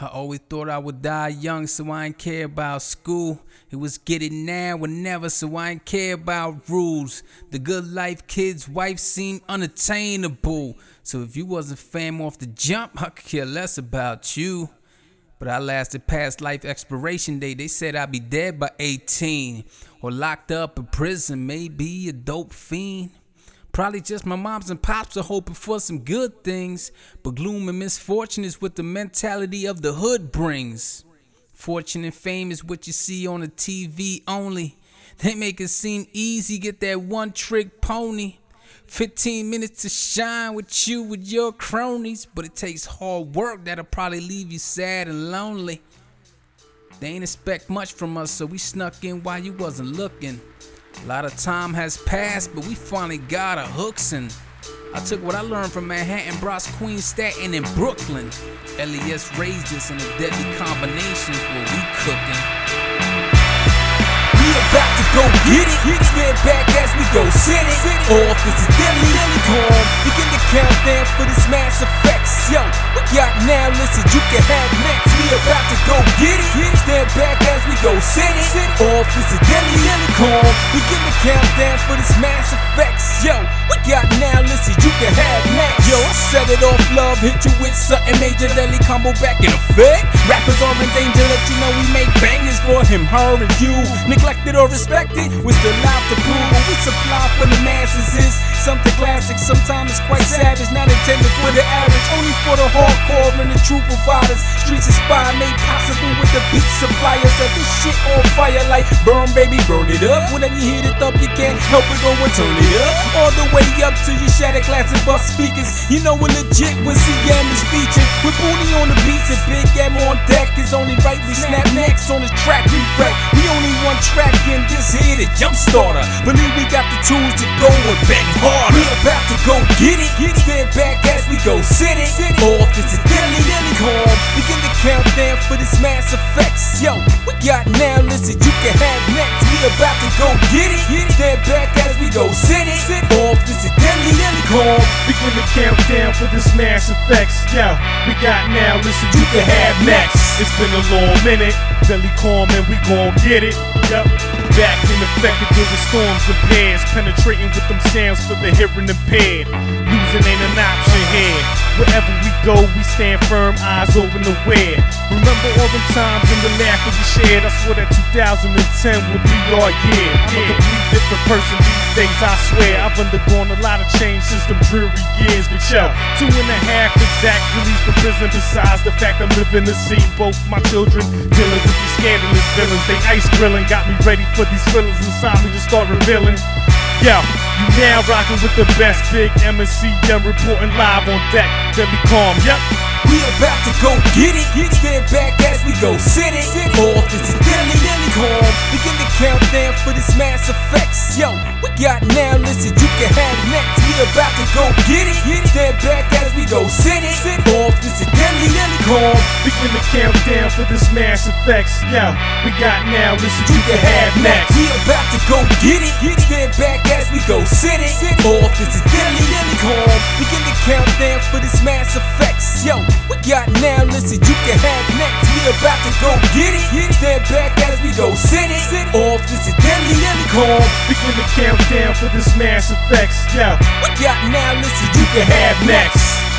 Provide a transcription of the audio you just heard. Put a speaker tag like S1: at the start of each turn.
S1: I always thought I would die young, so I ain't care about school. It was get it now or never, so I ain't care about rules. The good life kid's wife seemed unattainable. So if you wasn't fam off the jump, I could care less about you. But I lasted past life expiration date. They said I'd be dead by 18. Or locked up in prison, maybe a dope fiend. Probably just my moms and pops are hoping for some good things. But gloom and misfortune is what the mentality of the hood brings. Fortune and fame is what you see on the TV only. They make it seem easy, get that one trick pony. 15 minutes to shine with you, with your cronies. But it takes hard work that'll probably leave you sad and lonely. They ain't expect much from us, so we snuck in while you wasn't looking. A lot of time has passed, but we finally got our hooks in. I took what I learned from Manhattan, Bronx, Queens, Staten, and Brooklyn. LES raised us in a deadly combination where we cooking. We about to go get it. Stand back as we go sit it. Off is deadly calm. Begin the countdown for this mass effects. Yo, we got now, listen, you can have next. We about to go get it. Stand back as we go sit it. Off is deadly calm. Begin the countdown for this mass effects. Yo, we got now, listen, you can have next. Yo, I set it off, love, hit you with something major, deadly combo back in effect. Rappers are in danger, let you know we make bangers for him, her, and you. Neglected or respected, we're still out to prove. What we supply for the masses is something classic, sometimes it's quite savage, not intended for the average, only for the hardcore and the true providers. Streets inspired, made possible with the beat supplier. Set this shit on fire like burn, baby, burn it up. Whenever you heat it up, you can't help it, go and turn it up. All the way up to your shattered glass and bust speakers. You know we're legit when CM is featured. With Boonie on the beats and Big M on deck. It's only right we snap necks on the track we wreck. We only one track in this here, the jump starter. Believe we got the tools to go and bang harder. We about to go get it. Stand back as we go sit it. Off is a deadly calm. Begin the countdown for this mass effects. Yo, we got now, listen, you can have next. We about to go get it. Stand back as we go sit it. Off is a deadly calm.
S2: Begin the countdown for this mass effects. Yo, we got now, listen, you can have next. It's been a long minute, deadly calm and we gon' get it. Yup. Back in effect again with storms and pairs, penetrating with them sounds for the hearing impaired. Losing ain't an option here. Wherever we go, we stand firm, eyes open aware. Remember all them times and the laughter we shared. I swore that 2010 would be our year. I'm a complete different person these days, I swear. I've undergone a lot of change since them dreary years. But yo, 2.5 exact release from prison. Besides the fact I'm living to see both my children dealing with these scandalous villains. They ice grilling, got me ready for these feelings inside me to start revealing. Yo, you now rocking with the best, Big M and CM reporting live on deck. Deadly calm, yep.
S1: We about to go get it. Stand back as we go sit it. Off is deadly calm. Begin the countdown for this mass effects. Yo, we got now, listen, you can have next. We about to go get it. Stand back as we go sit it. Off is deadly calm.
S2: Begin the countdown for this mass effects. Yo, we got now, listen, you can have next.
S1: We about to go get it. Stand back as we go sit it. Off is deadly calm. Begin the countdown for this mass effects. Yo, we got now, listen, you can have next. We about to go get it. Stand back as we go sit it. Off is deadly calm.
S2: Begin the countdown for this mass effects. Yo,
S1: we got now, listen, you can have next.